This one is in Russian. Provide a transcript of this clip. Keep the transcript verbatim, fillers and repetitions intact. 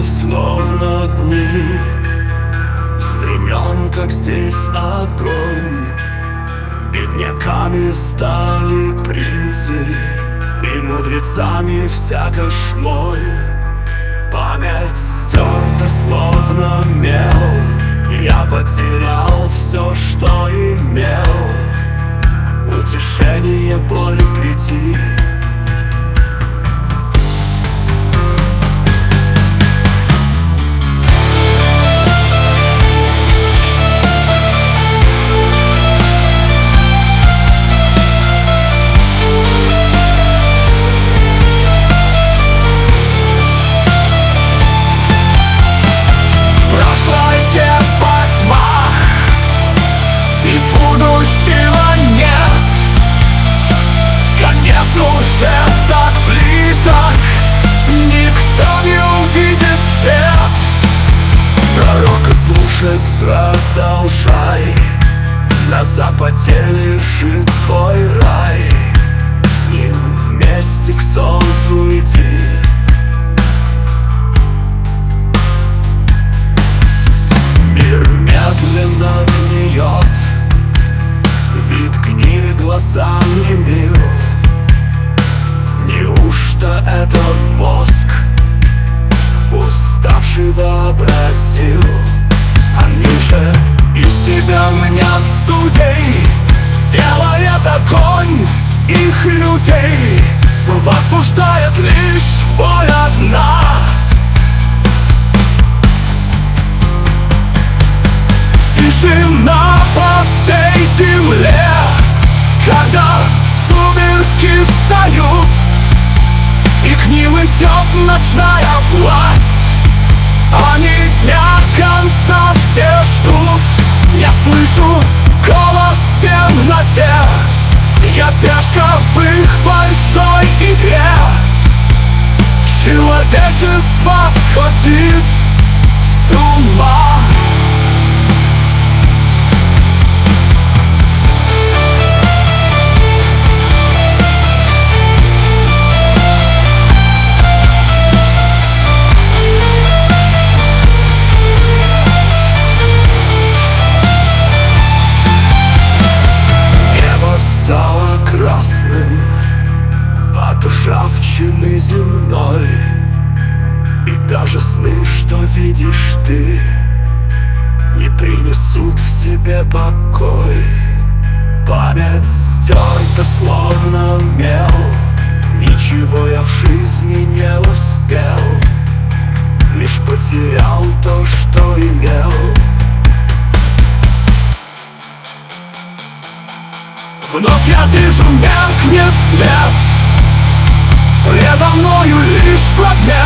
словно дни, стремен, как здесь огонь. Бедняками стали принцы, и мудрецами вся кошмоль. Память стерта, словно мел, я потерял все, что имел. Утешение боли прийти. Будущего нет, конец уже так близок, никто не увидит свет. Пророка слушать продолжай, на западе лежит твой рай. С ним вместе к солнцу иди. Мир медленно гниет, вид гнили, глазам не мил. Неужто это мозг уставший вообразил? Они же из себя мнят судей, делает огонь их людей. Возбуждает лишь боль одна. Тишина по всей земле, когда сумерки встают, и к ним идет ночная власть. Они дня конца все ждут. Я слышу голос в темноте, я пешка в их большой игре. Человечество сходит с ума. От ржавчины земной, и даже сны, что видишь ты, не принесут в себе покой. Память стерта, словно мел, ничего я в жизни не успел, лишь потерял то, что имел. Вновь я вижу, меркнет свет, предо мною лишь фрагмент.